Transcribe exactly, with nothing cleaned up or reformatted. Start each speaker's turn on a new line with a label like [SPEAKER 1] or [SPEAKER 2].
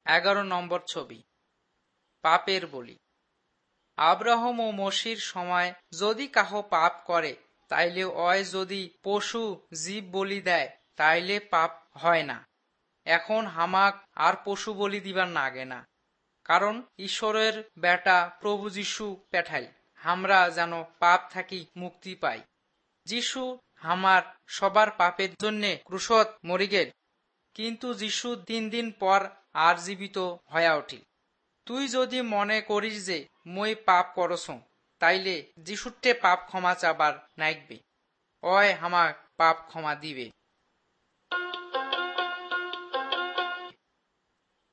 [SPEAKER 1] এগারো নম্বর ছবি, পাপের বলি। আব্রাহম ও মসির সময় যদি কাহ পাপ করে, তাইলে অয় যদি পশু জীব বলি দেয়, তাইলে পাপ হয় না। এখন হামাক আর পশু বলি দিবার নাগে না, কারণ ঈশ্বরের বেটা প্রভু যিশু পেঠাই আমরা যেন পাপ থাকি মুক্তি পাই। যিশু হামার সবার পাপের জন্যে ক্রুশত মরি গেল, কিন্তু যিশু তিন দিন পর আর জীবিত হয়ে উঠিল। তুই যদি মনে করিস যে মই পাপ করছ, তাইলে যিশুট্টে পাপ ক্ষমা চাবার নাইকবে, অয় হামাক পাপ ক্ষমা দিবে।